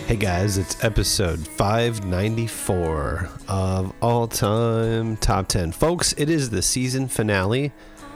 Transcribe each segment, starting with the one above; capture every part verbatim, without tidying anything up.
Hey guys, it's episode five ninety-four of All Time Top ten. Folks, it is the season finale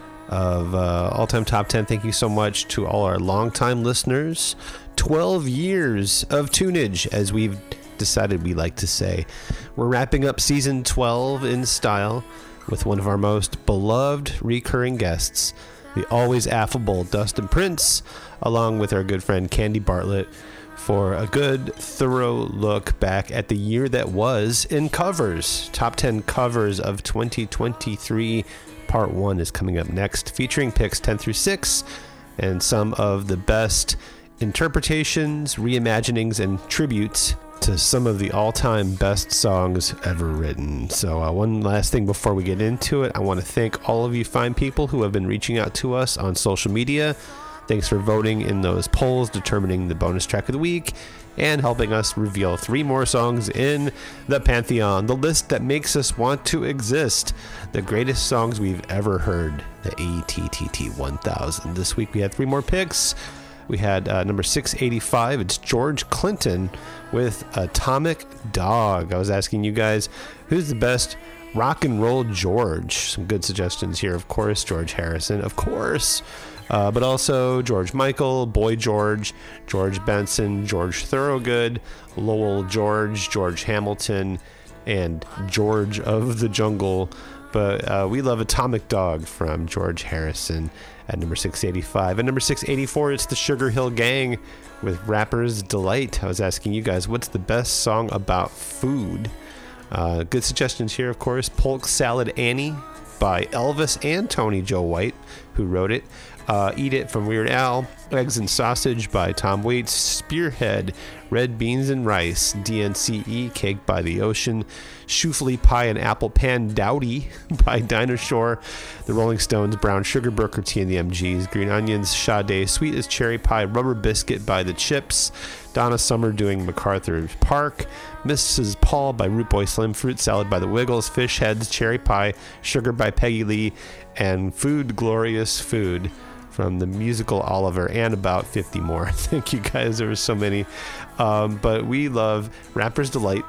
of uh, All Time Top ten. Thank you so much to all our longtime listeners. twelve years of tunage, as we've decided we like to say. We're wrapping up season twelve in style with one of our most beloved recurring guests, the always affable Dustin Prince, along with our good friend Candy Bartlett, for a good, thorough look back at the year that was in covers. Top ten covers of twenty twenty-three. Part one is coming up next, featuring picks ten through six and some of the best interpretations, reimaginings, and tributes to some of the all-time best songs ever written. So uh, one last thing before we get into it, I want to thank all of you fine people who have been reaching out to us on social media. Thanks for voting in those polls, determining the bonus track of the week, and helping us reveal three more songs in the Pantheon, the list that makes us want to exist. The greatest songs we've ever heard, the A T T T one thousand. This week we had three more picks. We had uh, number six eighty-five. It's George Clinton with Atomic Dog. I was asking you guys, who's the best rock and roll George? Some good suggestions here. Of course, George Harrison. Of course. Uh, but also George Michael, Boy George, George Benson, George Thorogood, Lowell George, George Hamilton, and George of the Jungle. But uh, we love Atomic Dog from George Harrison at number six eighty-five. At number six eighty-four, it's the Sugar Hill Gang with Rapper's Delight. I was asking you guys, what's the best song about food? Uh, good suggestions here, of course. Polk Salad Annie by Elvis and Tony Joe White, who wrote it. Uh, Eat It from Weird Al, Eggs and Sausage by Tom Waits, Spearhead, Red Beans and Rice, D N C E, Cake by the Ocean, Shoofly Pie and Apple Pan Dowdy by Dinah Shore, The Rolling Stones, Brown Sugar, Booker T and the M Gs, Green Onions, Sade, Sweet as Cherry Pie, Rubber Biscuit by the Chips, Donna Summer doing MacArthur Park, Missus Paul by Root Boy Slim, Fruit Salad by the Wiggles, Fish Heads, Cherry Pie, Sugar by Peggy Lee, and Food Glorious Food from the musical Oliver, and about fifty more. Thank you guys, there were so many. Um, but we love Rapper's Delight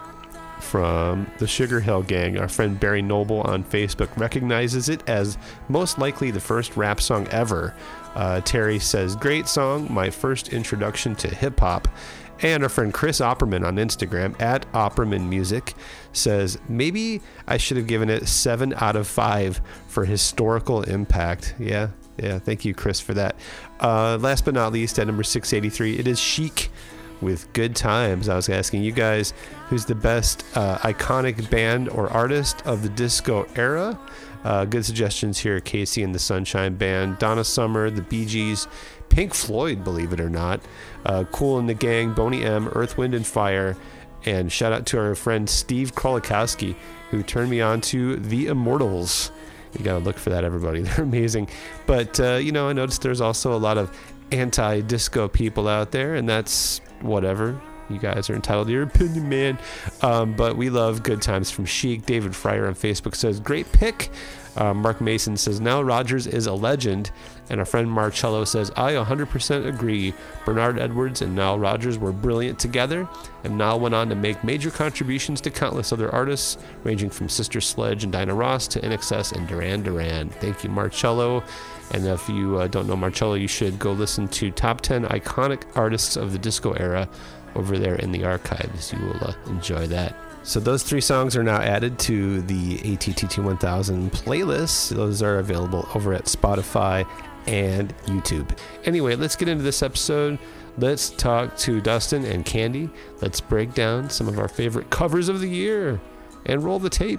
from the Sugar Hill Gang. Our friend Barry Noble on Facebook recognizes it as most likely the first rap song ever. Uh, Terry says, great song, my first introduction to hip-hop. And our friend Chris Opperman on Instagram, at Opperman Music, says, maybe I should have given it seven out of five for historical impact. Yeah, yeah, thank you, Chris, for that. Uh, last but not least, at number six eighty-three, it is Chic with Good Times. I was asking you guys, who's the best uh, iconic band or artist of the disco era? Uh, good suggestions here, Casey and the Sunshine Band, Donna Summer, the Bee Gees, Pink Floyd, believe it or not, uh, Kool and the Gang, Boney M, Earth, Wind and Fire, and shout out to our friend Steve Krolikowski, who turned me on to The Immortals. You gotta look for that, everybody. They're amazing. But, uh, you know, I noticed there's also a lot of anti-disco people out there, and that's whatever. You guys are entitled to your opinion, man. Um, but we love Good Times from Chic. David Fryer on Facebook says, great pick. Uh, Mark Mason says, Nile Rodgers is a legend. And our friend Marcello says, I one hundred percent agree. Bernard Edwards and Nile Rodgers were brilliant together, and Nile went on to make major contributions to countless other artists, ranging from Sister Sledge and Dinah Ross to I N X S and Duran Duran. Thank you, Marcello. And if you uh, don't know Marcello, you should go listen to Top ten Iconic Artists of the Disco Era over there in the archives. You will uh, enjoy that. So those three songs are now added to the A T T T one thousand playlist. Those are available over at Spotify and YouTube. Anyway, let's get into this episode. Let's talk to Dustin and Candy. Let's break down some of our favorite covers of the year and roll the tape.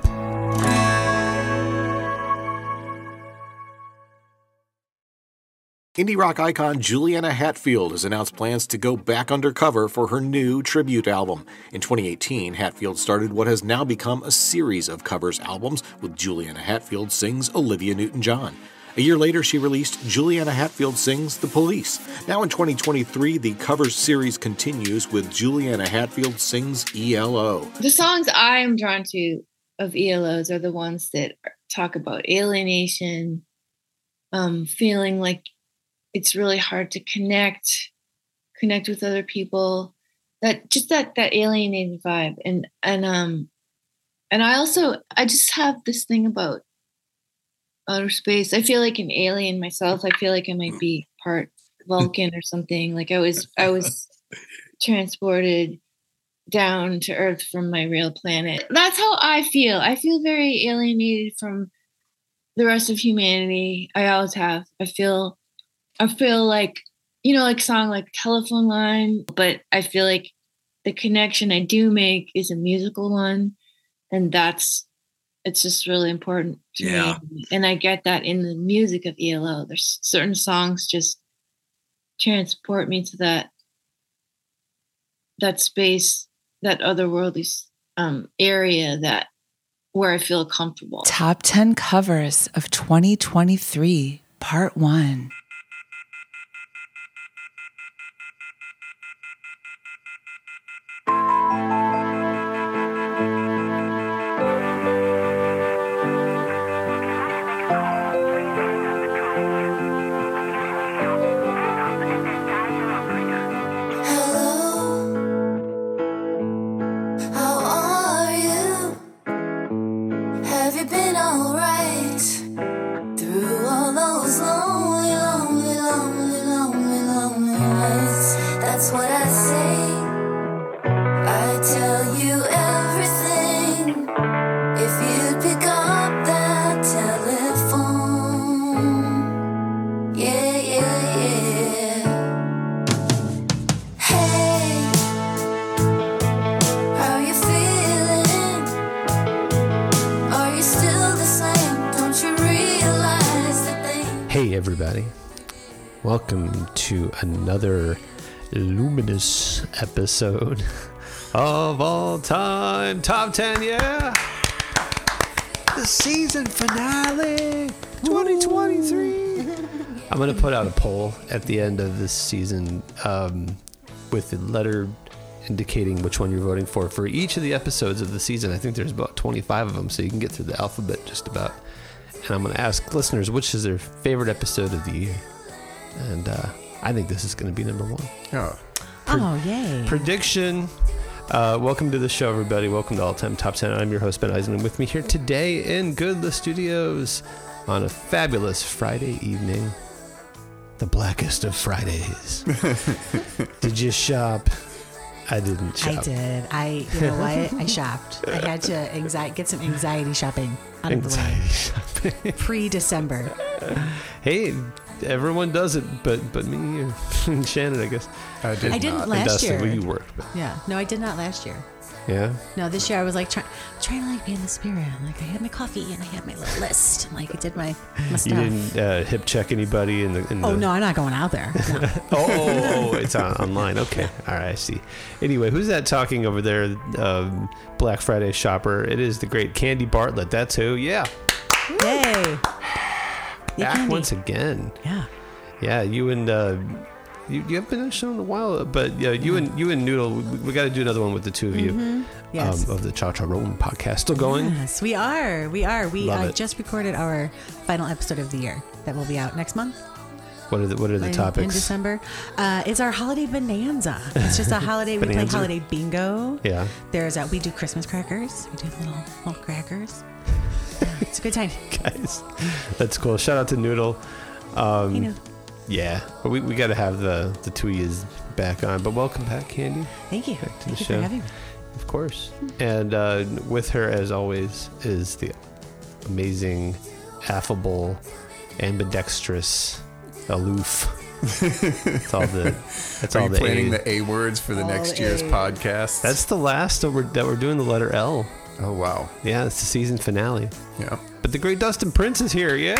Indie rock icon Juliana Hatfield has announced plans to go back undercover for her new tribute album. In twenty eighteen, Hatfield started what has now become a series of covers albums with Juliana Hatfield Sings Olivia Newton-John. A year later, she released Juliana Hatfield Sings The Police. Now in twenty twenty-three, the covers series continues with Juliana Hatfield Sings E L O. The songs I am drawn to of E L Os are the ones that talk about alienation, um, feeling like it's really hard to connect, connect with other people, that just that that alienated vibe, and and um, and I also I just have this thing about outer space. I feel like an alien myself. I feel like I might be part Vulcan or something. Like I was I was transported down to Earth from my real planet. That's how I feel. I feel very alienated from the rest of humanity. I always have. I feel I feel like, you know, like song like Telephone Line, but I feel like the connection I do make is a musical one. And that's, it's just really important to Yeah. me. And I get that in the music of E L O. There's certain songs just transport me to that, that space, that otherworldly um, area that where I feel comfortable. Top ten covers of twenty twenty-three, part one. Hey everybody, welcome to another luminous episode of All Time Top ten, yeah! The season finale, twenty twenty-three! I'm going to put out a poll at the end of this season um, with the letter indicating which one you're voting for for each of the episodes of the season. I think there's about twenty-five of them, so you can get through the alphabet just about. And I'm going to ask listeners which is their favorite episode of the year. And uh, I think this is going to be number one. Oh, Pre- oh yay. Prediction. Uh, welcome to the show, everybody. Welcome to All Time Top ten. I'm your host, Ben Eisen. And with me here today in Goodla Studios on a fabulous Friday evening. The blackest of Fridays. Did you shop? I didn't shop. I did. I, you know what? I shopped. I had to anxi- get some anxiety shopping out of Anxiety the shopping. way. Pre-December. Hey, everyone does it, but but me and Shannon, I guess. I did I didn't not. last and Dustin, year. well, you worked, but Yeah. No, I did not last year. yeah. No, this year I was like try- trying to like be in the spirit. Like I had my coffee and I had my little list. And, like I did my, my You stuff. didn't uh, hip check anybody in the. In Oh the... no, I'm not going out there. No. oh, oh, oh, it's on, online. Okay. All right, I see. Anyway, who's that talking over there? Um, Black Friday shopper. It is the great Candy Bartlett. That's who. Yeah. Yay. Yeah, Back Candy. once again. Yeah. Yeah, you and uh, you, you have been on the show in a while, but yeah, you and you and Noodle, we, we got to do another one with the two of you. Mm-hmm. Yes. Um, of the Cha Cha Rome podcast. Still going? Yes, we are. We are. We Love uh, it. just recorded our final episode of the year that will be out next month. What are the What are the in, topics? in December? Uh, it's our holiday bonanza. It's just a holiday. We play Bonanza? holiday bingo. Yeah. There's a, we do Christmas crackers. We do little little crackers. Yeah, it's a good time. Guys, that's cool. Shout out to Noodle. Um, You know. Yeah, but we, we got to have the the two years back on. But welcome back, Candy. Thank you. Back to Thank the you show. for having me. Of course. And uh, with her, as always, is the amazing, affable, ambidextrous, aloof. That's all the. That's Are all you the. planning A. the A words for the All next the year's A's. podcast? That's the last that we're that we're doing the letter L. oh wow, Yeah, it's the season finale. yeah. But the great Dustin Prince is here. Yeah,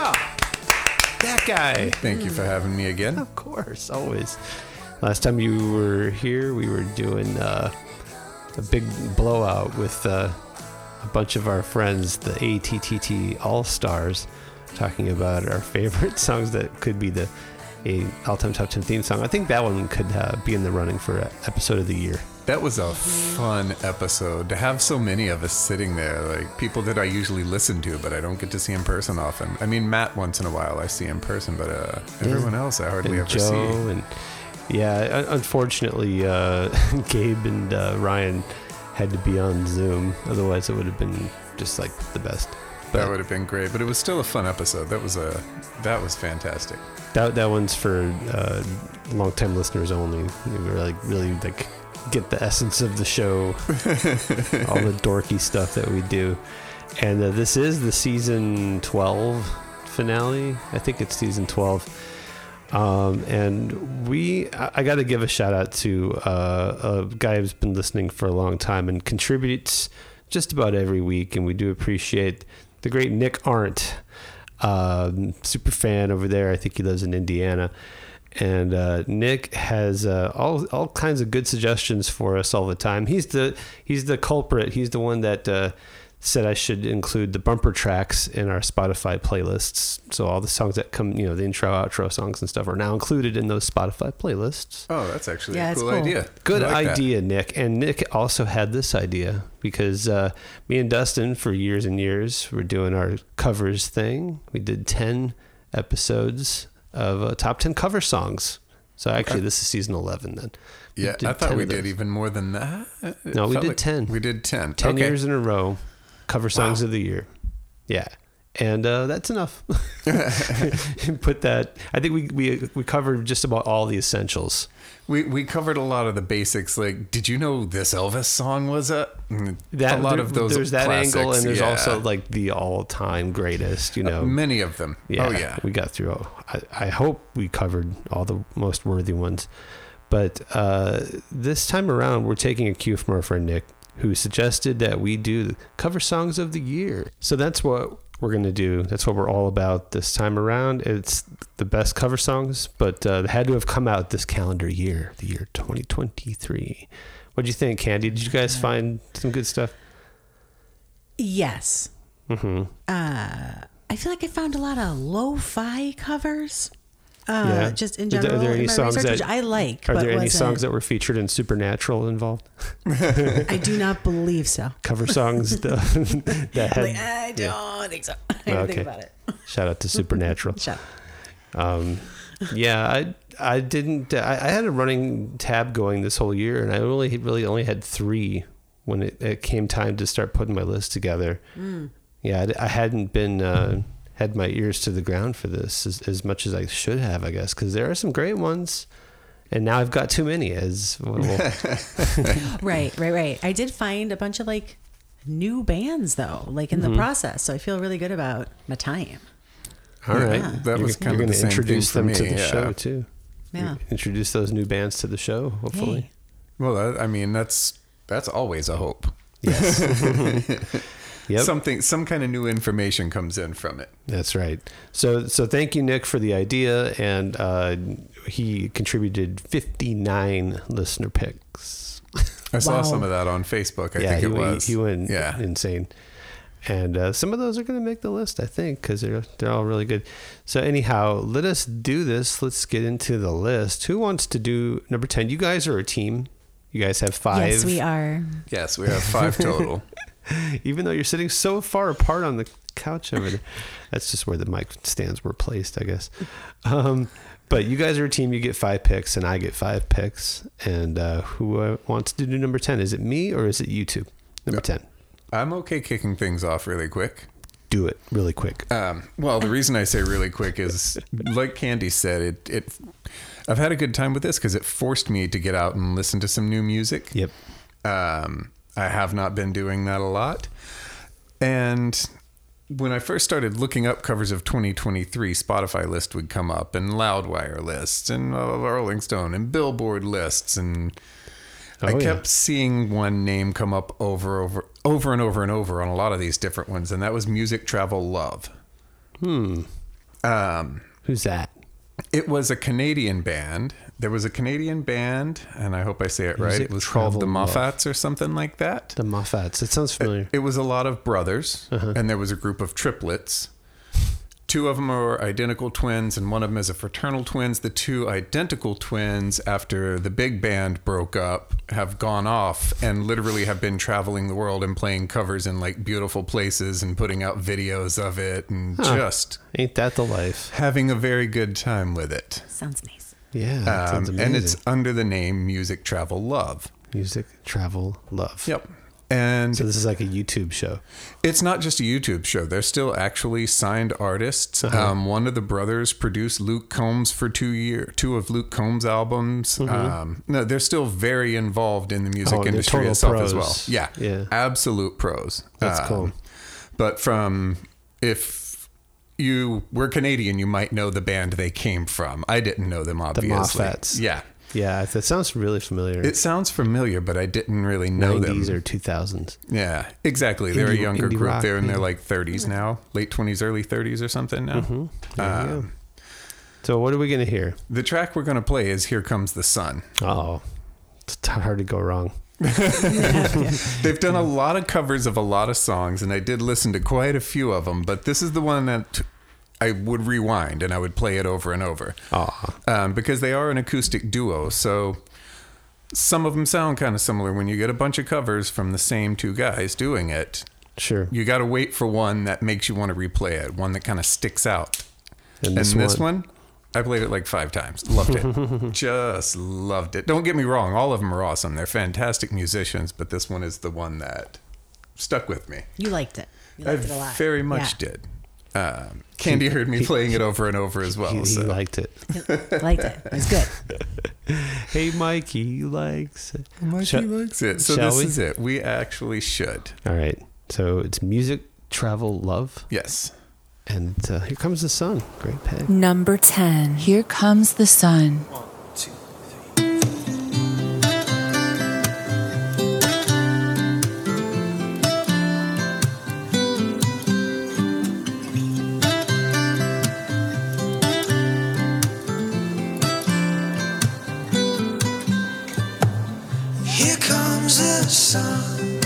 that guy. Thank you for having me again. Of course, always. Last time you were here, we were doing uh, a big blowout with uh, a bunch of our friends, the A T T T All Stars, talking about our favorite songs that could be the a all-time top ten theme song. I think that one could uh, be in the running for uh, episode of the year. That was a fun episode to have so many of us sitting there, like people that I usually listen to, but I don't get to see in person often. I mean, Matt once in a while I see in person, but uh, everyone else I hardly And ever Joe see. and Yeah, un- unfortunately, uh, Gabe and uh, Ryan had to be on Zoom. Otherwise, it would have been just like the best. But That would have been great, but it was still a fun episode. That was a that was fantastic. that that one's for uh, long-time listeners only. You really, really like get the essence of the show, all the dorky stuff that we do. And uh, this is the season twelve finale. I think it's season twelve. Um, and we, I, I got to give a shout out to uh, a guy who's been listening for a long time and contributes just about every week. And we do appreciate the great Nick Arndt, um, super fan over there. I think he lives in Indiana. And uh, Nick has uh, all all kinds of good suggestions for us all the time. He's the he's the culprit. He's the one that uh, said I should include the bumper tracks in our Spotify playlists. So all the songs that come, you know, the intro, outro songs and stuff are now included in those Spotify playlists. Oh, that's actually Yeah, a it's cool, cool. idea. Good I like that. idea, Nick. And Nick also had this idea because uh, me and Dustin, for years and years, were doing our covers thing. We did ten episodes of uh, top ten cover songs. So actually, this is season eleven then. We Yeah, did I thought ten we of did those. even more than that. It No, we felt did like ten. We did ten. ten Okay. years in a row, cover songs of the year. Yeah. And uh, that's enough. Put that. I think we, we we covered just about all the essentials. We we covered a lot of the basics. Like, did you know this Elvis song was a? Mm, That a lot there- of those. There's that classics, angle, and there's yeah. also like the all-time greatest. You know, Uh, many of them. yeah, Oh yeah. we got through. all- I, I hope we covered all the most worthy ones. But uh, this time around, we're taking a cue from our friend Nick, who suggested that we do cover songs of the year. So that's what we're going to do. That's what we're all about this time around. It's the best cover songs, but uh, they had to have come out this calendar year, the year twenty twenty-three. What'd you think, Candy? Did you guys find some good stuff? Yes. Mm-hmm. Uh, I feel like I found a lot of lo-fi covers. Uh, Yeah. Just in Are there- general, are there in any my songs research, that- which I like. Are but there any wasn't- songs that were featured in Supernatural involved? I do not believe so. Cover songs that, that had. Like, I don't yeah. think so. I didn't Okay. think about it. Shout out to Supernatural. Shut up. Um, yeah, I I didn't. I, I had a running tab going this whole year, and I only really only had three when it, it came time to start putting my list together. Mm. Yeah, I, I hadn't been uh, had my ears to the ground for this as, as much as I should have, I guess, because there are some great ones, and now I've got too many. As well, Right, right, right. I did find a bunch of like new bands though, like in Mm-hmm. the process. So I feel really good about my time. all right, Yeah. That was you're, kind you're of gonna the same introduce thing them for to me, the yeah. show too. Yeah. Introduce those new bands to the show, hopefully. Hey. Well, that, I mean, that's that's always a hope. Yes. Yep. Something, some kind of new information comes in from it. That's right. So, so thank you, Nick, for the idea, and uh, he contributed fifty-nine listener picks. I saw Wow. some of that on Facebook. I yeah, think he, it went- was. he went yeah. insane, and uh, some of those are going to make the list, I think, because they're they're all really good. So, anyhow, let us do this. Let's get into the list. Who wants to do number ten? You guys are a team. You guys have five. Yes, we are. Yes, we have five total. Even though you're sitting so far apart on the couch over there. That's just where the mic stands were placed, I guess. Um, but you guys are a team. You get five picks, and I get five picks. And uh, who uh, wants to do number ten? Is it me or is it you two? Number ten. I'm okay kicking things off really quick. Do it really quick. Um, well, the reason I say really quick is, like Candy said, it. it I've had a good time with this because it forced me to get out and listen to some new music. Yep. Um, I have not been doing that a lot. And when I first started looking up covers of twenty twenty-three, Spotify list would come up, and Loudwire lists, and uh, Rolling Stone, and Billboard lists, and I Oh, yeah. kept seeing one name come up over, over, over and over and over on a lot of these different ones, and that was Music Travel Love. Hmm. Um, Who's that? it was a Canadian band. There was a Canadian band, and I hope I say it right. Music It was called the Travel Love. Moffats or something like that. The Moffats. It sounds familiar. It was a lot of brothers, Uh-huh. and there was a group of triplets. Two of them are identical twins, and one of them is a fraternal twins. The two identical twins, after the big band broke up, have gone off and literally have been traveling the world and playing covers in like beautiful places and putting out videos of it and Huh. just Ain't that the life? having a very good time with it. Sounds nice. Yeah, that sounds Um, amazing. and it's under the name Music Travel Love. Music, Travel, Love. Yep. And So this is like a YouTube show. it's not just a YouTube show. They're still actually signed artists. Uh-huh. Um, one of the brothers produced Luke Combs for two year, two of Luke Combs' albums. Um, no, they're still very involved in the music Mm-hmm. Oh, they're industry total itself pros. as well. Yeah, Yeah. absolute pros. That's Um, cool. But from if you were Canadian, you might know the band they came from. I didn't know them, obviously. Moffats. Yeah. Yeah, that sounds really familiar. It sounds familiar, but I didn't really know nineties them. or two thousands. Yeah, exactly. They're a Indie- younger indie group. rock, They're in their yeah. like thirties now, late twenties, early thirties or something now. There you Um, go. So what are we going to hear? The track we're going to play is Here Comes the Sun. Oh, it's t- hard to go wrong. They've done a lot of covers of a lot of songs, and I did listen to quite a few of them, but this is the one that I would rewind and I would play it over and over. Aw. Um, because they are an acoustic duo, so some of them sound kind of similar. When you get a bunch of covers from the same two guys doing it, Sure. you got to wait for one that makes you want to replay it, one that kind of sticks out. And And this, this, one, one, I played it like five times. Loved it. Just loved it. Don't get me wrong. All of them are awesome. They're fantastic musicians, but this one is the one that stuck with me. You liked it. You I liked it a lot. very much Yeah. did. Um, Candy heard me playing it over and over as well. he, he so. liked it. Liked it. It was good. Hey, Mikey likes it. Mikey Shall- likes it. So shall this we? is it. We actually should. All right. So it's Music, Travel, Love. Yes. And uh, Here Comes the Sun. Great pick. Number ten. Here Comes the Sun. Here comes the sun.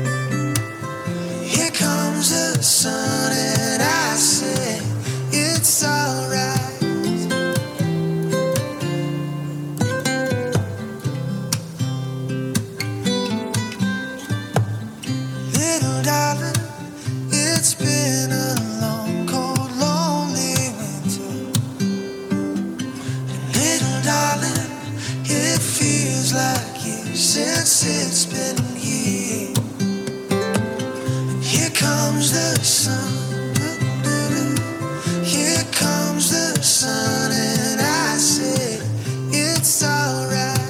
Here comes the sun, and I say it's alright. Little darling, it's been a long, cold, lonely winter. Little darling, it feels like years since it's been here. And here comes the sun. Here comes the sun, and I say it's alright.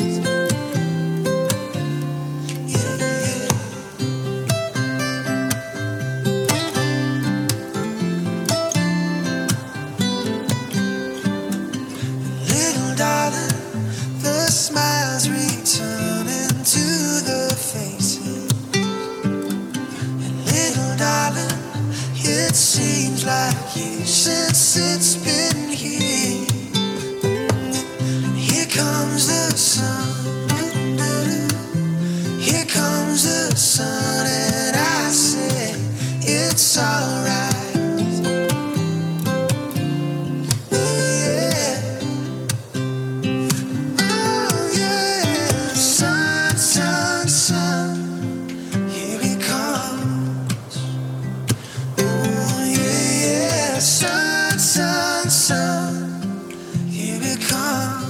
Yeah, yeah. Little darling, the smiles returning to the faces. And little darling, it seems like years since it's been here. And here comes the sun. Here comes the sun, and I say it's alright. Yeah. Oh yeah, sun, sun, sun, here it comes. Oh yeah, yeah, sun, sun, sun, here it comes.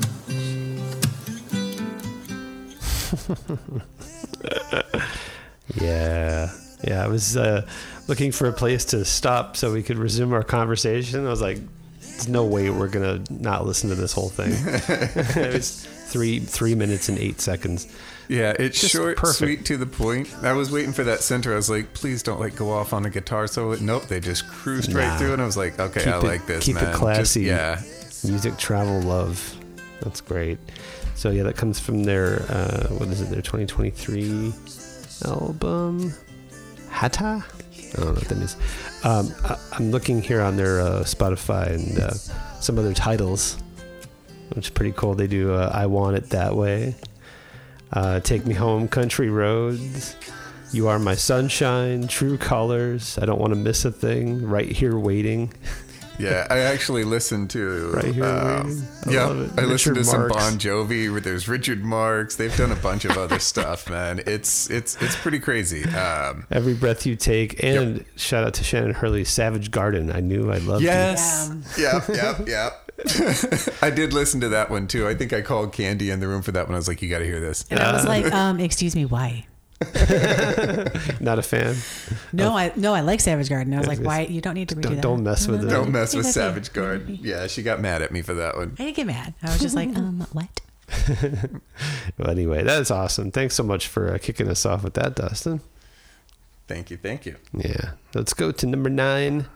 Yeah. Yeah. I was uh, looking for a place to stop so we could resume our conversation. I was like, there's no way we're going to not listen to this whole thing. It was three three minutes and eight seconds. Yeah, it's Just short, perfect. sweet, to the point. I was waiting for that center. I was like, please don't like go off on a guitar solo. Nope, they just cruised right Nah. through, and I was like, okay, Keep I it- like this, keep it man. Just- classy. yeah. Music, Travel, Love. That's great. So yeah, that comes from their uh, what is it? Their twenty twenty-three album, Hata. I don't know what that is. Um, I, I'm looking here on their uh, Spotify and uh, some other titles, which is pretty cool. They do uh, "I Want It That Way," uh, "Take Me Home, Country Roads," "You Are My Sunshine," "True Colors," "I Don't Want to Miss a Thing," "Right Here Waiting." Yeah, I actually listened to. Right Here um, Waiting. I yeah, love it. I listened Richard to some Marx. Bon Jovi. Where there's Richard Marx. They've done a bunch of other stuff, man. It's it's it's pretty crazy. Um, Every Breath You Take, and shout out to Shannon Hurley's Savage Garden. I knew I loved yes. Yeah. Yep. Yep. Yep. I did listen to that one too. I think I called Candy in the room for that one. I was like, you got to hear this. And I was like, um, excuse me, why? Not a fan. No, I no, I like Savage Garden. I was like, why? You don't need to redo Don't, that. don't mess with it. Don't mess Leave with that be. Savage Garden. Yeah, she got mad at me for that one. I didn't get mad. I was just like, um, what? Well, anyway, that's awesome. Thanks so much for uh, kicking us off with that, Dustin. Thank you. Thank you. Yeah. Let's go to number nine.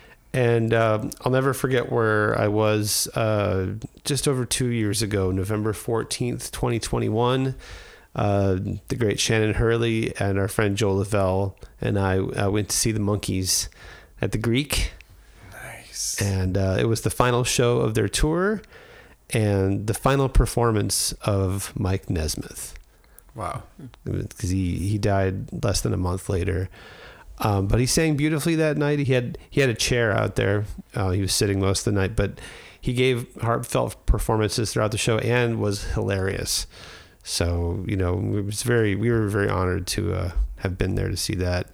And um, I'll never forget where I was uh, just over two years ago, November fourteenth, twenty twenty-one. Uh, the great Shannon Hurley and our friend Joe Lavelle and I uh, went to see the Monkees at the Greek. Nice. And uh, it was the final show of their tour and the final performance of Mike Nesmith. Wow. Because he, he died less than a month later. Um, but he sang beautifully that night. He had he had a chair out there. Uh, he was sitting most of the night, but he gave heartfelt performances throughout the show and was hilarious. So, you know, it was very we were very honored to uh, have been there to see that.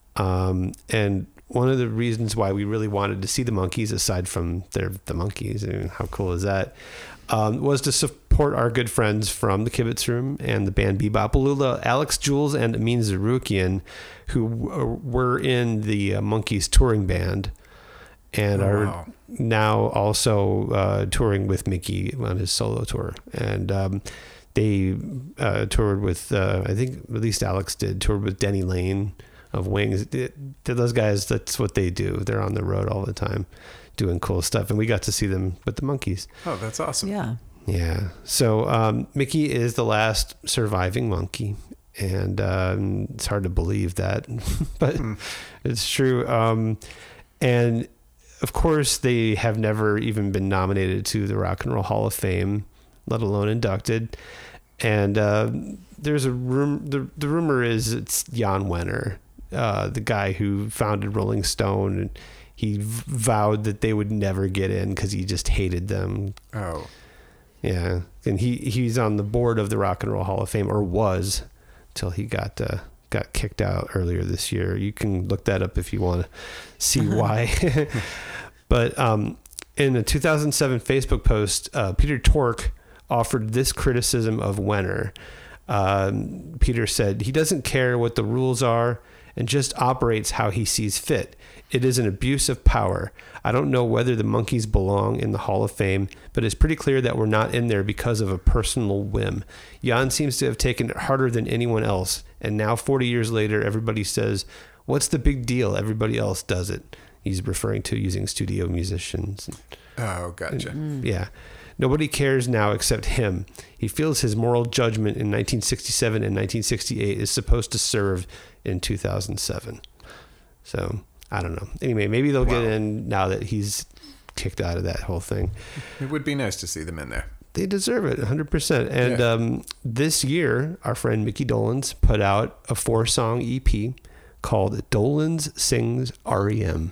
Um, and one of the reasons why we really wanted to see the Monkees, aside from their the Monkees, I mean, how cool is that, um, was to support our good friends from the Kibitz Room and the band Bebop Alula, Alex Jules and Amin Zarukian, who were in the uh, Monkees touring band and Oh, are wow. now also uh, touring with Mickey on his solo tour. And um, they uh, toured with, uh, I think at least Alex did, toured with Denny Lane of Wings. Those guys, that's what they do. They're on the road all the time doing cool stuff. And we got to see them with the Monkees. Oh, that's awesome. Yeah. Yeah. So um, Mickey is the last surviving monkey. And um, it's hard to believe that, but mm. it's true. Um, and of course, they have never even been nominated to the Rock and Roll Hall of Fame, let alone inducted. And uh, there's a room. The, the rumor is it's Jan Wenner, uh, the guy who founded Rolling Stone, and he v- vowed that they would never get in because he just hated them. Oh, yeah. And he he's on the board of the Rock and Roll Hall of Fame, or was, till he got uh, got kicked out earlier this year. You can look that up if you want to see why. But um, in a two thousand seven Facebook post, uh, Peter Tork offered this criticism of Wenner. Um, Peter said, he doesn't care what the rules are and just operates how he sees fit. It is an abuse of power. I don't know whether the Monkees belong in the Hall of Fame, but it's pretty clear that we're not in there because of a personal whim. Jan seems to have taken it harder than anyone else, and now forty years later, everybody says, what's the big deal? Everybody else does it. He's referring to using studio musicians. Oh, gotcha. And, yeah. Nobody cares now except him. He feels his moral judgment in nineteen sixty-seven and nineteen sixty-eight is supposed to serve in two thousand seven. So, I don't know. Anyway, maybe they'll Wow. get in now that he's kicked out of that whole thing. It would be nice to see them in there. They deserve it, one hundred percent. And Yeah. um, this year, our friend Mickey Dolenz put out a four-song E P called Dolenz Sings R E M.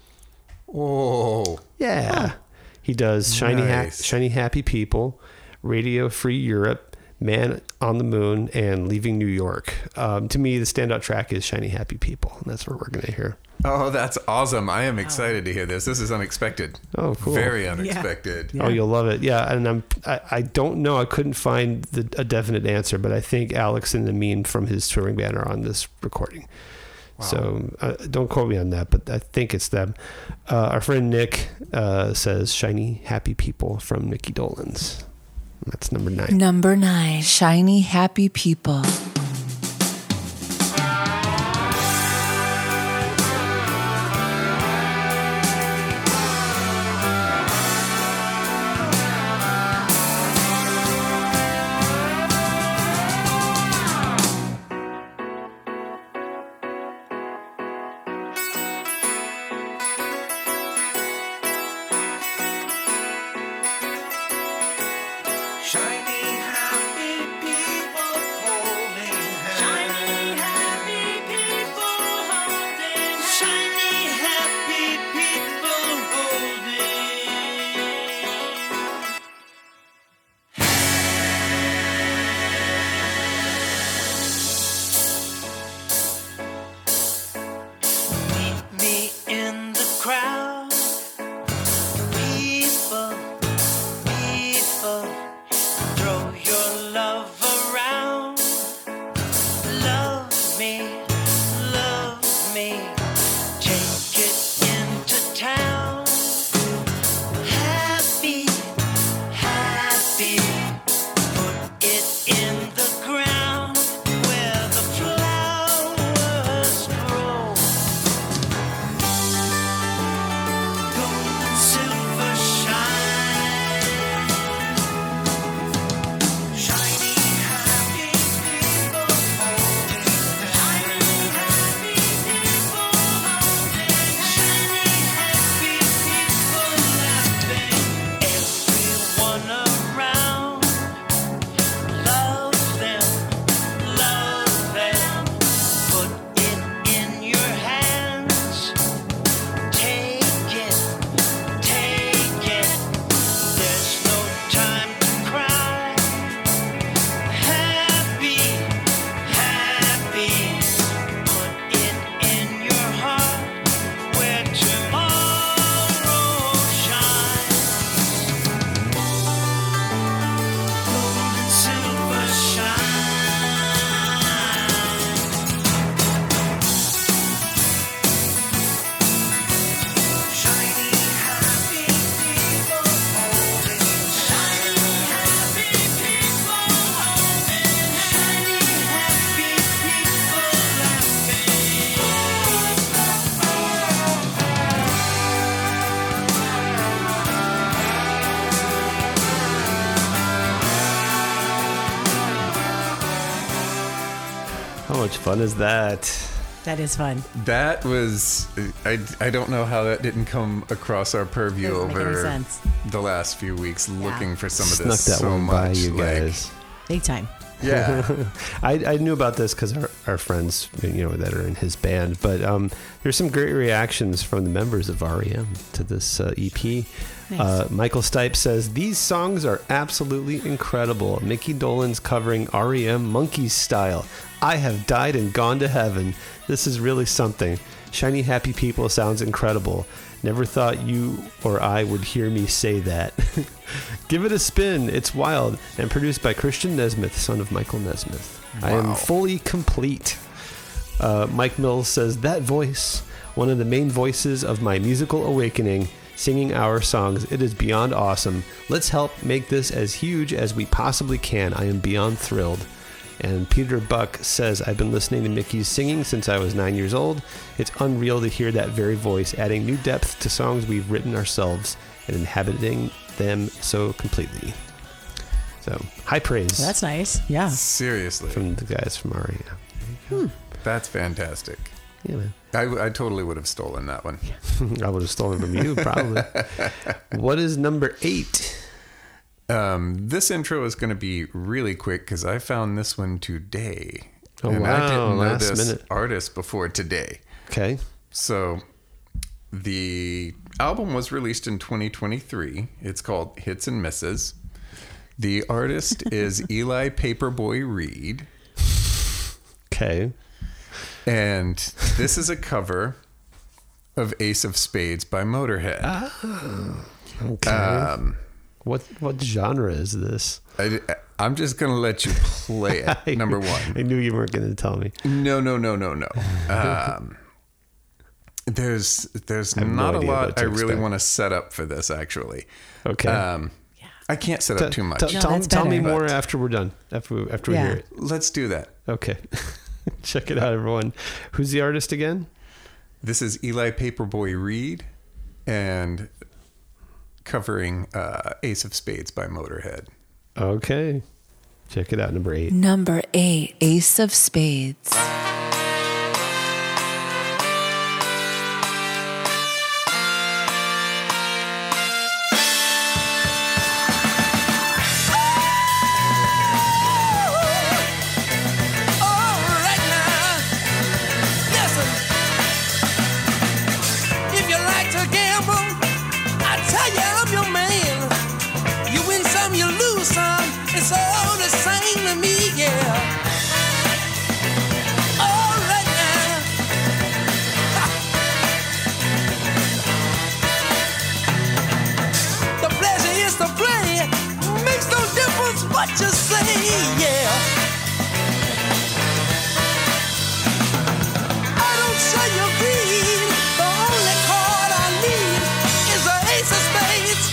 Oh, Yeah. He does Shiny Nice. ha- Shiny Happy People, Radio Free Europe, Man on the Moon, and Leaving New York. Um, to me, the standout track is Shiny Happy People, and that's what we're going to hear. oh, that's awesome. I am excited to hear this. This is unexpected. Oh, cool. Very unexpected. Yeah. Oh, you'll love it. Yeah, and I'm, I, I don't know. I couldn't find the, a definite answer, but I think Alex and Amin from his touring band are on this recording. Wow. So uh, don't quote me on that, but I think it's them. Uh, our friend Nick uh, says Shiny Happy People from Mickey Dolenz. That's number nine. Number nine, Shiny Happy People. Shiny happy people holding much fun is that? That is fun. That was, I, I don't know how that didn't come across our purview Doesn't make any over sense. the last few weeks, looking for some of Snuck this that so one much. by you like, guys. Big time. Yeah. I, I knew about this because our, our friends, you know, that are in his band. But um, there's some great reactions from the members of R E M to this uh, E P. Nice. Uh, Michael Stipe says these songs are absolutely incredible. Mickey Dolenz covering R E M Monkeys style. I have died and gone to heaven. This is really something. Shiny Happy People sounds incredible. Never thought you or I would hear me say that. Give it a spin. It's wild. And produced by Christian Nesmith, son of Michael Nesmith. I am Wow. fully complete. Uh, Mike Mills says, that voice, one of the main voices of my musical awakening, singing our songs. It is beyond awesome. Let's help make this as huge as we possibly can. I am beyond thrilled. And Peter Buck says, I've been listening to Mickey's singing since I was nine years old. It's unreal to hear that very voice, adding new depth to songs we've written ourselves and inhabiting them so completely. So, high praise Well, that's nice. Yeah. Seriously. from the guys from R E M. That's fantastic. Yeah, man. I, I totally would have stolen that one. I would have stolen from you, probably. What is number eight? Um, this intro is going to be really quick because I found this one today. Oh, and I wow, didn't know last this minute. artist before today. Okay. So the album was released in twenty twenty-three. It's called Hits and Misses. The artist is Eli Paperboy Reed. Okay. And this is a cover of Ace of Spades by Motorhead. Okay. Um, what what genre is this? I, I'm just going to let you play it, number I one. knew you weren't going to tell me. No, no, no, no, no. Um, there's there's have no not a idea what lot to I really expect. want to set up for this, actually. Okay. Um, I can't set up T- too much. t- No, tell that's tell me better. more But- after we're done. After we, after we Yeah. hear it. Let's do that. Okay. Check it out, everyone. Who's the artist again? This is Eli Paperboy Reed and covering uh, Ace of Spades by Motorhead. Okay. Check it out, number eight. Number eight, Ace of Spades. Alright now, listen. If you like to gamble, I tell you I'm your man. You win some, you lose some. It's all the same to me, yeah. Alright now. The pleasure is to play. Makes no difference what you say, yeah. I don't say you greed. The only card I need is the ace of spades.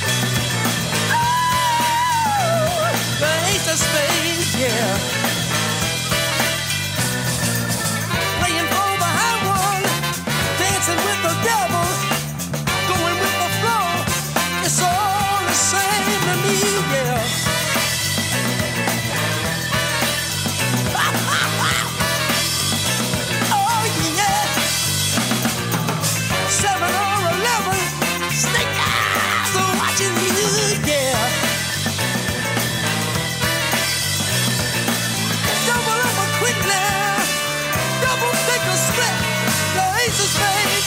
Oh, the ace of spades, yeah. Playing for the high one, dancing with the devil, going with the flow. It's all the same to me, yeah. Oh yeah. Seven or eleven, snake eyes are watching you, yeah. Double up or quit now. Double take a split. The ace of spades.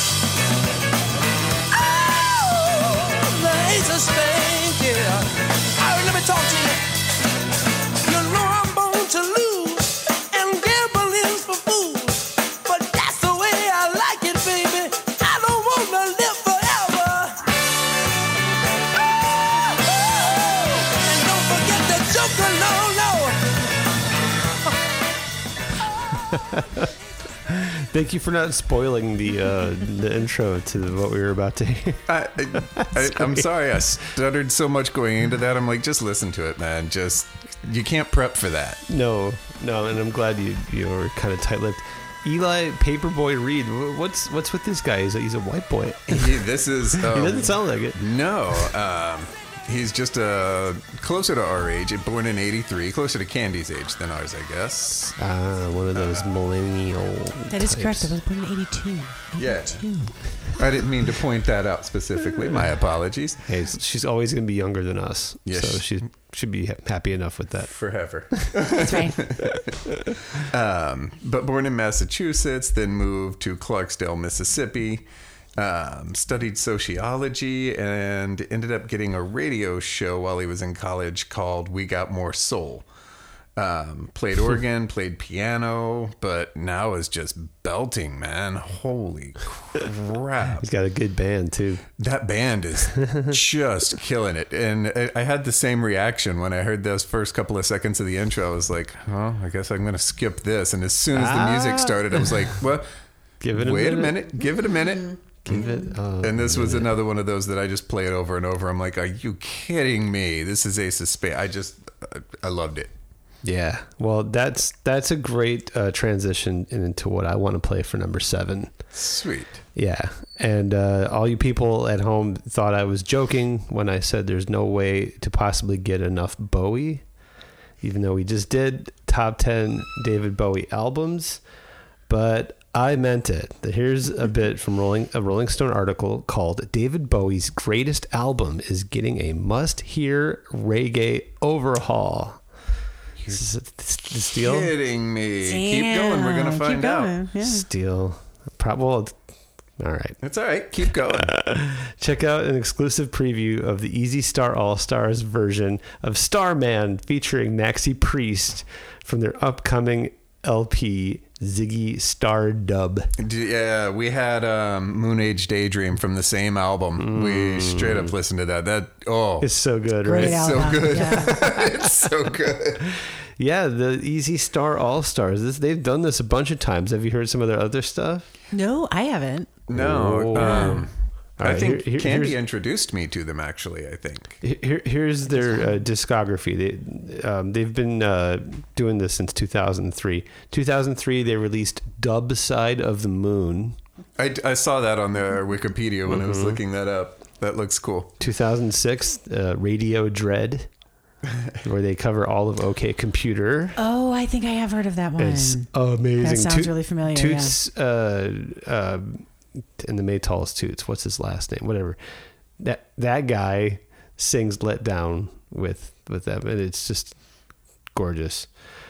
Oh, the ace of spades, yeah. All right, let me talk to you. You know I'm born to lose, and gambling's for fools. But that's the way I like it, baby. I don't want to live forever. Oh, and don't forget the joker, no, no. Thank you for not spoiling the uh, the intro to what we were about to hear. I, I, I, I'm sorry I stuttered so much going into that. I'm like, just listen to it, man. Just, you can't prep for that. No, no, and I'm glad you you were kind of tight-lipped. Eli Paperboy Reed, wh- what's what's with this guy? He's a, he's a white boy. He, this is... He Um, doesn't sound like it. No. Um, He's just uh, closer to our age, born in eighty-three, closer to Candy's age than ours, I guess. Ah, one of those millennial. That is types. correct. I was born in eighty-two. Yeah. eighty-two. I didn't mean to point that out specifically. My apologies. Hey, she's always going to be younger than us. Yes. So she should be ha- happy enough with that. Forever. That's right. um, but born in Massachusetts, then moved to Clarksdale, Mississippi. Um, studied sociology and ended up getting a radio show while he was in college called We Got More Soul. Um, played organ, played piano, but now is just belting, man. Holy crap. He's got a good band, too. That band is just killing it. And I, I had the same reaction when I heard those first couple of seconds of the intro. I was like, oh, I guess I'm going to skip this. And as soon as the music started, I was like, well, Give it a wait minute. a minute. Give it a minute. Give it. Uh, And this was another one of those that I just played over and over. I'm like, are you kidding me? This is Ace of Spades. I just, I loved it. Yeah. Well, that's that's a great uh, transition into what I want to play for number seven. Sweet. Yeah. And uh, all you people at home thought I was joking when I said there's no way to possibly get enough Bowie, even though we just did top ten David Bowie albums. But I meant it. Here's a bit from Rolling a Rolling Stone article called "David Bowie's Greatest Album is Getting a Must-Hear Reggae Overhaul." This is a steal. Kidding me. Damn. Keep going. We're going to find Keep out. going. Yeah. Steal. Probably. All right. It's all right. Keep going. Check out an exclusive preview of the Easy Star All Stars version of Starman featuring Maxi Priest from their upcoming L P Ziggy Star Dub. D- Yeah, we had um, Moon Age Daydream from the same album. We straight up listened to that. That oh, It's so good, Great right? it's so album. good. Yeah. It's so good. Yeah, the Easy Star All Stars. This, they've done this a bunch of times. Have you heard some of their other stuff? No, I haven't. No, Oh. um, All I right, think here- here- Candy here's- introduced me to them. Actually, I think. Here, here's their uh, discography. They, um, they've been uh, doing this since two thousand three. two thousand three, they released Dub Side of the Moon. I, I saw that on their Wikipedia when I Mm-hmm. was looking that up. That looks cool. two thousand six, uh, Radio Dread, where they cover all of OK Computer. Oh, I think I have heard of that one. It's amazing. That sounds really familiar, Toots, uh, uh, and the Maytals Toots. What's his last name? Whatever. That that guy sings "Let Down" with with them, and it's just gorgeous.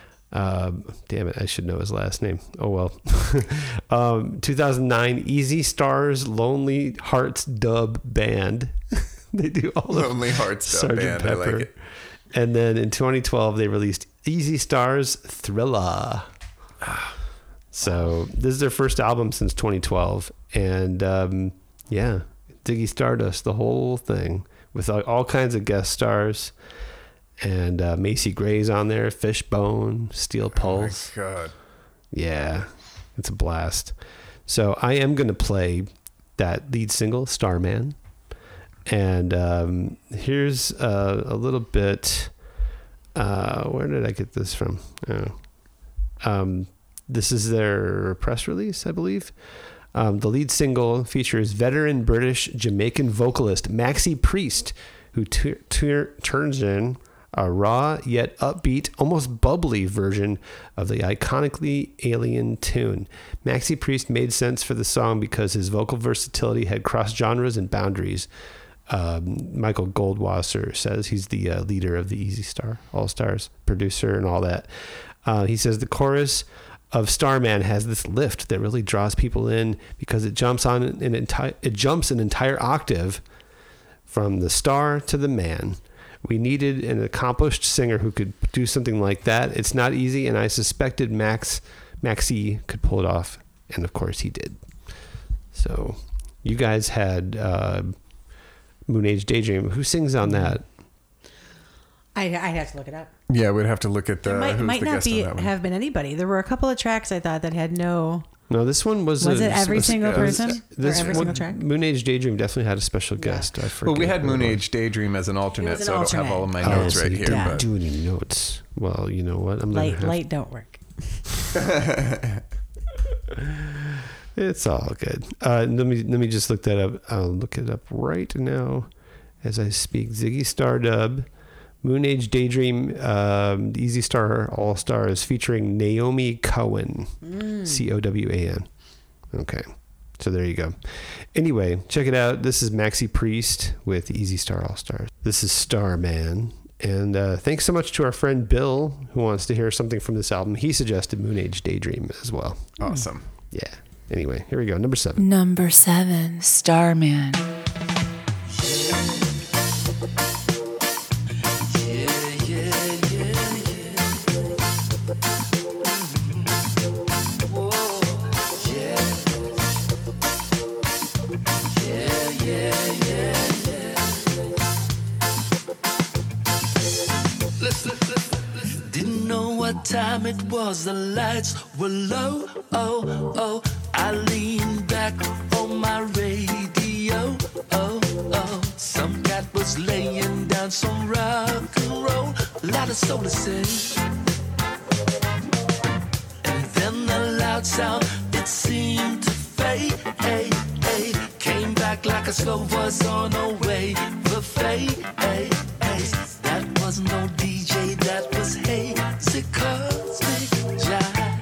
Um, damn it, I should know his last name. Oh well. um, two thousand nine, Easy Stars Lonely Hearts Dub Band. They do all of Lonely Hearts Dub Sergeant Band. I Pepper. like it. And then in twenty twelve, they released Easy Stars Thriller. So this is their first album since twenty twelve. And um, yeah, Ziggy Stardust, the whole thing, with all, all kinds of guest stars. And uh, Macy Gray's on there, Fishbone, Steel Pulse. Oh my God. Yeah, it's a blast. So I am going to play that lead single, Starman. And um, here's uh, a little bit. Uh, where did I get this from? Oh. Um, this is their press release, I believe. Um, the lead single features veteran British Jamaican vocalist Maxi Priest, who t- t- turns in a raw yet upbeat, almost bubbly version of the iconically Alien tune. Maxi Priest made sense for the song because his vocal versatility had crossed genres and boundaries. Um, Michael Goldwasser says he's the uh, leader of the Easy Star All Stars, producer and all that. Uh, he says the chorus of Starman has this lift that really draws people in because it jumps on an entire it jumps an entire octave from the star to the man. We needed an accomplished singer who could do something like that. It's not easy, and I suspected Max Maxi could pull it off, and of course he did. So you guys had uh, Moon Age Daydream. Who sings on that? I I'd have to look it up. Yeah, we'd have to look at the It might, who's might the not guest be on that one. have been anybody. There were a couple of tracks I thought that had no. No, this one was. Was a, it every a- single a- person? This Or every one, single track? Moon Age Daydream definitely had a special guest. I forget. Well, we had who Moon it was. Age Daydream as an alternate, an so I don't have alternate. all of my Oh, notes so right you here. didn't But do any notes. Well, you know what? I'm gonna Light have- light don't work. It's all good. Uh, let me let me just look that up. I'll look it up right now, as I speak. Ziggy Stardub, Moon Age Daydream, um, Easy Star All Stars featuring Naomi Cowan, mm. C O W A N. Okay, so there you go. Anyway, check it out. This is Maxi Priest with Easy Star All Stars. This is Starman. And uh, thanks so much to our friend Bill, who wants to hear something from this album. He suggested Moon Age Daydream as well. Awesome. Yeah. Anyway, here we go. Number seven. Number seven, Starman. Time it was, the lights were low. Oh, oh, I leaned back on my radio. Oh, oh, some cat was laying down some rock and roll. A lot of soul to say. And then the loud sound, it seemed to fade. Hey, hey, came back like a slow voice on a wave of fade. Hey, hey, that was no D J, that was hazy cosmic jive.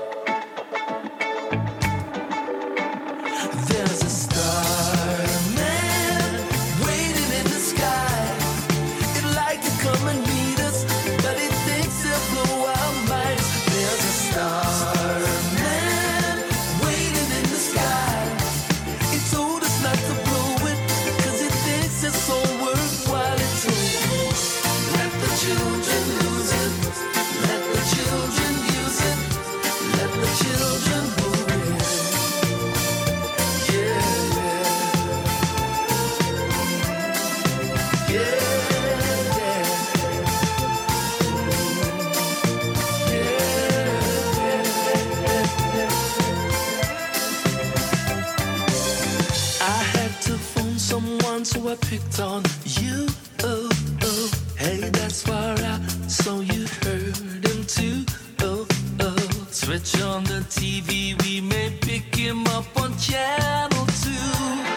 There's a starman waiting in the sky. It'd like to come and meet us, but it thinks it'll blow our minds. There's a starman waiting in the sky. It told us not to blow it, cause it thinks it's so worthwhile. It's over. Let the children lose it. Let the children use it. Let the children move it. Yeah, yeah, yeah. I had to phone someone, so I picked on you. Oh, oh, hey, that's far out, so you heard him too. Oh, oh, switch on the T V, we may pick him up on channel two.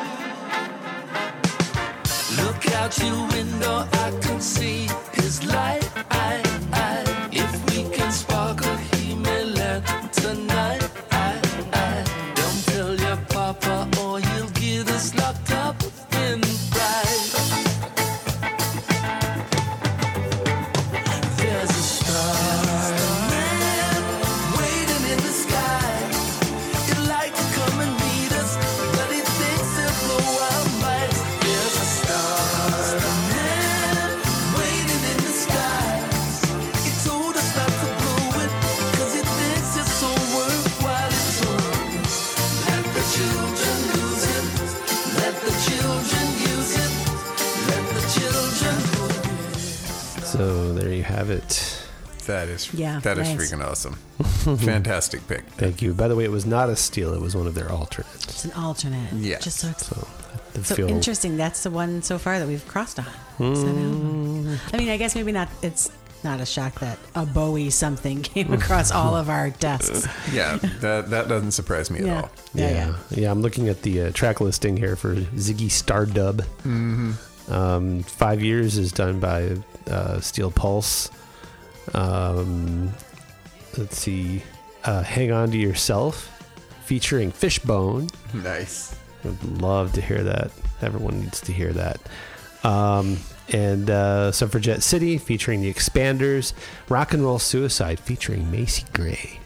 Look out your window, I can see his light. I, I, if we can sparkle, he may land tonight. I, I, don't tell your papa or he'll get us locked up in pride. There's a starman waiting in the sky. It'd like to come and meet us, but it thinks it'll blow our minds. There's a starman waiting in the sky. It told us not to blow it, cause it thinks it's so worthwhile. It's over. Let the children lose it. Let the children use it. Let the children move it. So there you have it. That is Yeah, that is nice. freaking awesome. Fantastic pick. Thank you. By the way, it was not a steal. It was one of their alternates. It's an alternate. Yeah. Just so, it's So, the so feel- interesting. That's the one so far that we've crossed on. Hmm. So now- I mean, I guess maybe not. It's not a shock that a Bowie something came across all of our desks. Yeah, that that doesn't surprise me at Yeah. all. Yeah, Yeah, yeah. I'm looking at the uh, track listing here for Ziggy Stardub. Mm-hmm. Um, Five Years is done by uh, Steel Pulse. Um, let's see, uh, Hang On to Yourself, featuring Fishbone. Nice. I'd love to hear that. Everyone needs to hear that. Um, and uh, Suffragette City, featuring the Expanders. Rock and Roll Suicide, featuring Macy Gray.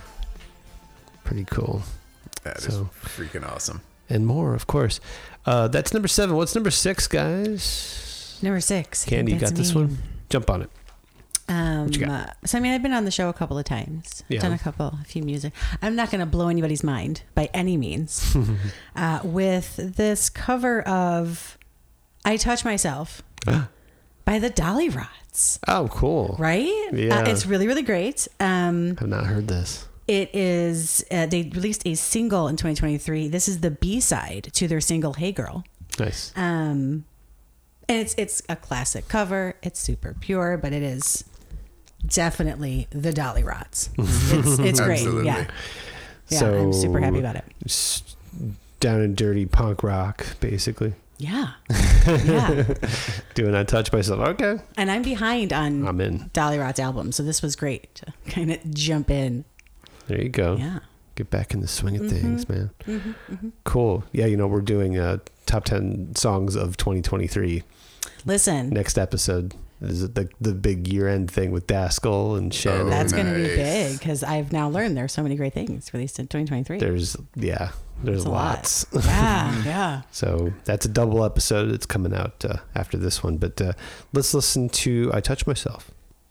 Pretty cool. That is So- freaking awesome. And more, of course. Uh, that's number seven. What's number six, guys? Number six. Candy, you got That's this me. one? Jump on it. Um, What you got? uh, so I mean, I've been on the show a couple of times. Yeah. Done a couple, a few music. I'm not going to blow anybody's mind by any means. uh, with this cover of "I Touch Myself" by the Dolly Rots. Oh, cool. Right? Yeah. Uh, it's really, really great. Um, I've not heard this. it is. Uh, they released a single in twenty twenty-three. This is the B side to their single "Hey Girl." Nice. Um, and it's it's a classic cover. It's super pure, but it is definitely the Dolly Rots. It's it's great. Absolutely. Yeah, yeah. So- I'm super happy about it. S- Down and dirty punk rock, basically. Yeah. Yeah. Doing I Touch Myself. Okay. And I'm behind on I'm in. Dolly Rott's album, so this was great to kind of jump in. There you go. Yeah. Get back in the swing of Mm-hmm. things, man. Mm-hmm, mm-hmm. Cool. Yeah, you know, we're doing uh, top ten songs of twenty twenty-three. Listen. Next episode is the the big year end thing with Daskell and Shannon. Oh, That's going to be nice. big because I've now learned there's so many great things released in twenty twenty-three. There's, yeah, there's It's a lot. lots. Yeah, yeah. So that's a double episode. It's coming out uh, after this one. But uh, let's listen to I Touch Myself.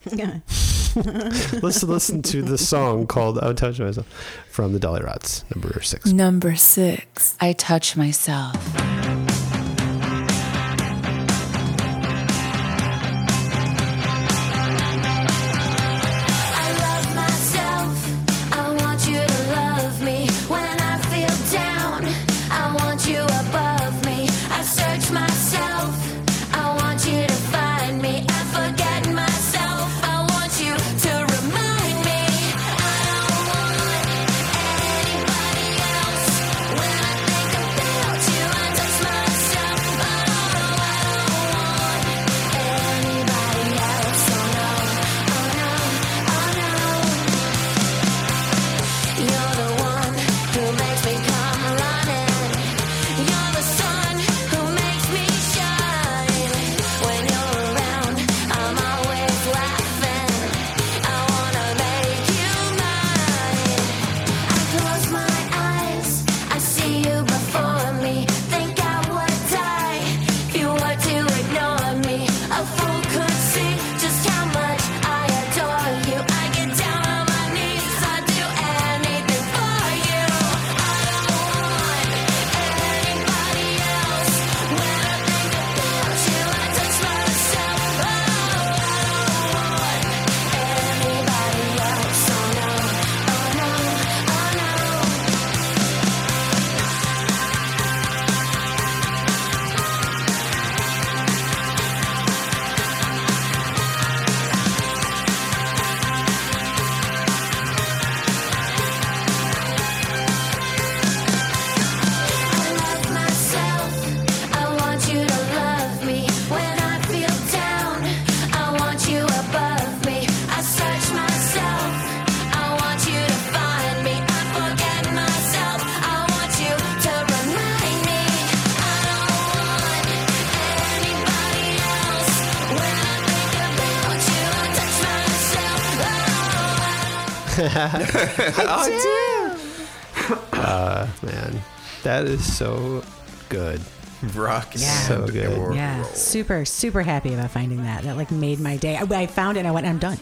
Let's listen to the song called I Touch Myself from the Dolly Rots, number six. Number six, I touch myself. I love myself. I want you to love me. When I feel down, I want you above me. I search myself. I want you to find me. I forget myself. I want you to remind me. I don't want anybody else. When I think about you, I touch myself. Oh, I don't want anybody else. Oh no, oh no, oh no. You're the one who makes me come running. You're the sun who makes me shine. When you're around, I'm always laughing. I wanna make you mine. I close my eyes, I see you before me. Think I would die if you were to ignore me. A fool could see just how much I adore you. I get down on my knees, I do anything for you. I don't want anybody else. When I think about you, I touch myself. Oh, I don't want anybody else. Oh no, oh no, oh no. I love myself. I want you to love me. When I feel down, I want you above me. I search myself. I want you to find me. I forget myself. I want you to remind me. I don't want anybody else. When I think about you, I touch myself. Uh, man, that is so good. Rock Yeah. So good. and roll. Yeah. Super, super happy about finding that. That like made my day. I, I found it and I went, I'm done.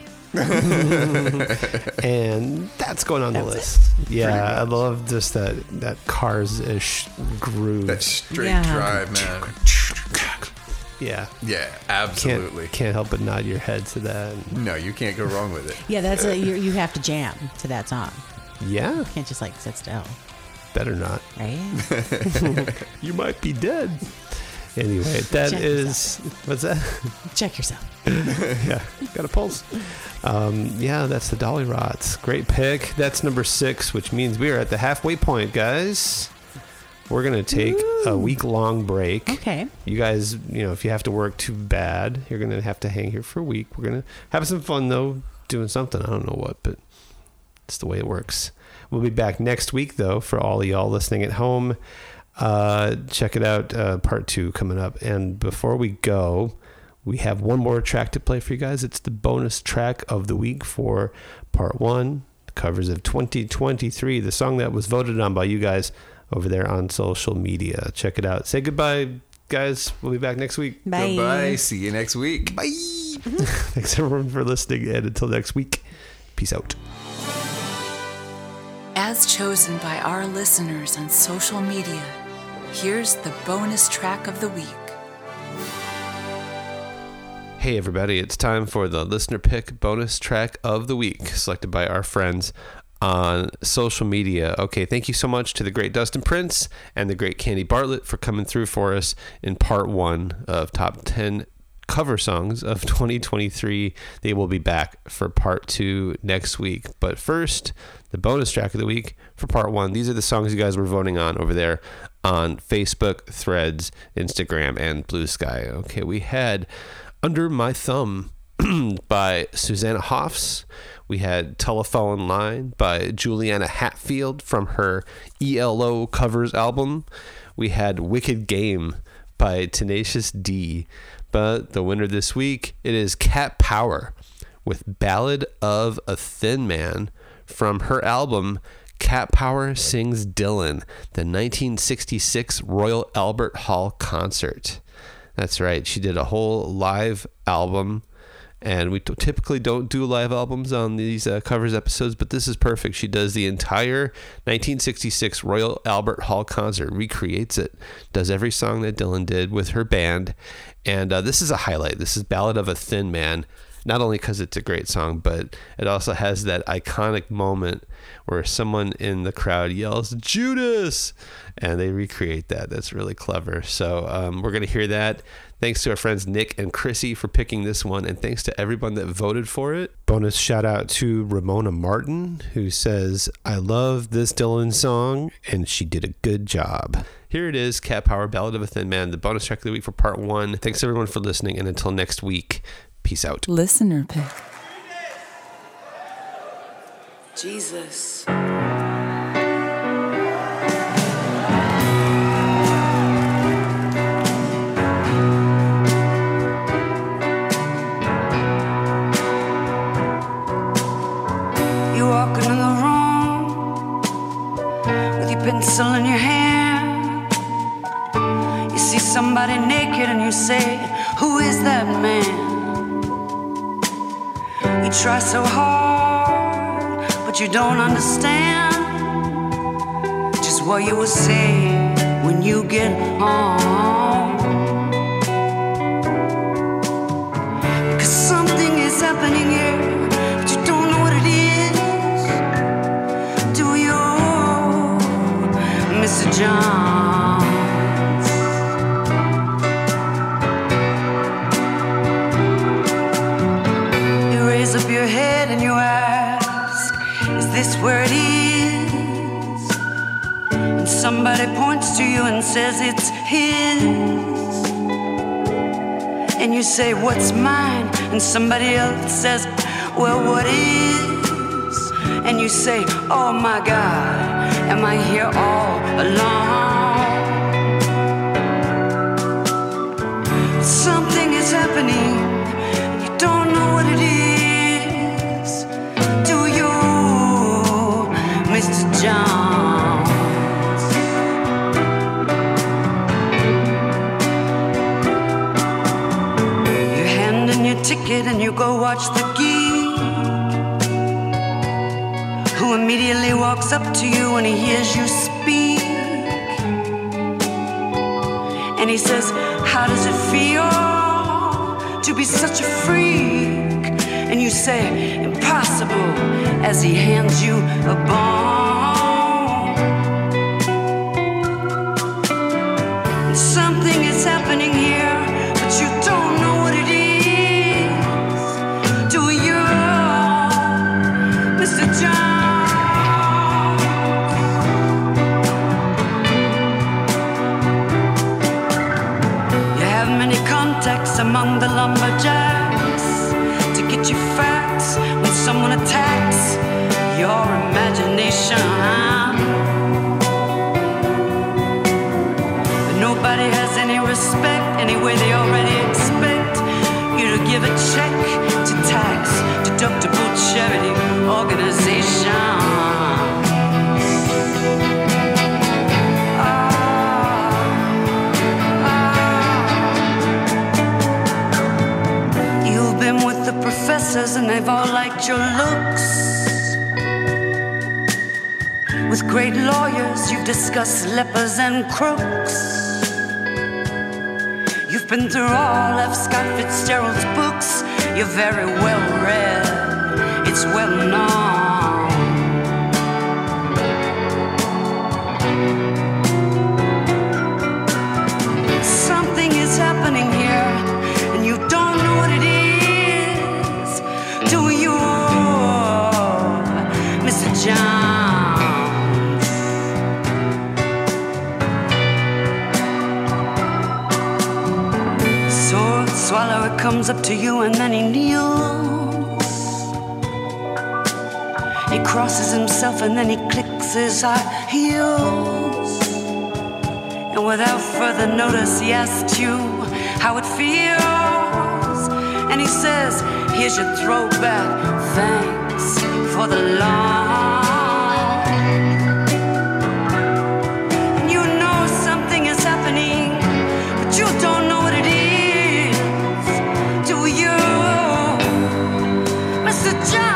And that's going on the That was list. Yeah, I love just that that Cars-ish groove. That straight Yeah. drive, man. yeah. Yeah, Can't, absolutely. can't help but nod your head to that. No, you can't go wrong with it. Yeah, that's a, you, you have to jam to that song. Yeah, You can't just like sit still, better not. right? You might be dead. Anyway, that Check is what's that? Check yourself. Yeah, got a pulse. Um, yeah, that's the Dolly Rots. Great pick. That's number six, which means we are at the halfway point, guys. We're gonna take a week long break. Okay. You guys, you know, if you have to work too bad, you're gonna have to hang here for a week. We're gonna have some fun though, doing something. I don't know what, but it's the way it works. We'll be back next week though for all of y'all listening at home. Uh, check it out, uh, part two coming up. And before we go, we have one more track to play for you guys. It's the bonus track of the week for part one, covers of twenty twenty-three, the song that was voted on by you guys over there on social media. Check it out. Say goodbye, guys. We'll be back next week. Bye. Goodbye. See you next week. Bye. Thanks everyone for listening, and until next week, peace out. As chosen by our listeners on social media, here's the bonus track of the week. Hey everybody, it's time for the listener pick bonus track of the week, selected by our friends on social media. Okay, thank you so much to the great Dustin Prince and the great Candy Bartlett for coming through for us in part one of top ten cover songs of twenty twenty-three. They will be back for part two next week. But first, the bonus track of the week for part one. These are the songs you guys were voting on over there on Facebook, Threads, Instagram, and Blue Sky. Okay, we had Under My Thumb by Susanna Hoffs. We had Telephone Line by Juliana Hatfield from her E L O Covers album. We had Wicked Game by Tenacious D. But the winner this week, it is Cat Power with Ballad of a Thin Man from her album Cat Power Sings Dylan, the nineteen sixty-six Royal Albert Hall concert. That's right. She did a whole live album, and we t- typically don't do live albums on these uh, covers episodes, but this is perfect. She does the entire nineteen sixty-six Royal Albert Hall concert, recreates it, does every song that Dylan did with her band, and uh, this is a highlight. This is Ballad of a Thin Man, not only because it's a great song, but it also has that iconic moment where someone in the crowd yells, Judas! And they recreate that. That's really clever. So um, we're going to hear that. Thanks to our friends Nick and Chrissy for picking this one, and thanks to everyone that voted for it. Bonus shout out to Ramona Martin, who says, I love this Dylan song, and she did a good job. Here it is, Cat Power, Ballad of a Thin Man, the bonus track of the week for part one. Thanks everyone for listening, and until next week, peace out. Listener pick. Jesus. You're walking in the room with your pencil in your hand. You see somebody naked and you say, who is that man? You try so hard, but you don't understand just what you will say when you get home. Cause something is happening here, but you don't know what it is. Do you, Mister Johns? You raise up your head and you ask, is this where it is? And somebody points to you and says it's his. And you say, what's mine? And somebody else says, well, what is? And you say, oh my God, am I here all alone? Something is happening, you don't know what it is. Do you, Mister Johns? You hand in your ticket and you go watch the geek, who immediately walks up to you when he hears you speak. And he says, how does it feel to be such a freak? And you say, impossible, as he hands you a bone. And something is happening here, but you don't know what it is. Do you, Mister Johns? You have many contacts among the lumberjacks to get you facts when someone attacks your imagination. But nobody has any respect, anyway they already expect you to give a check to tax deductible charity organization. You've been with the professors and they've all liked your looks. With great lawyers you've discussed lepers and crooks. You've been through all of Scott Fitzgerald's books. You're very well read, it's well known. Something is happening here and you don't know what it is. Do you, Mister Johns? comes up to you and then he kneels. He crosses himself and then he clicks his high heels. And without further notice, he asks you how it feels. And he says, here's your throwback, thanks for the long. And you know something is happening, but you don't know what it is, do you, Mister John?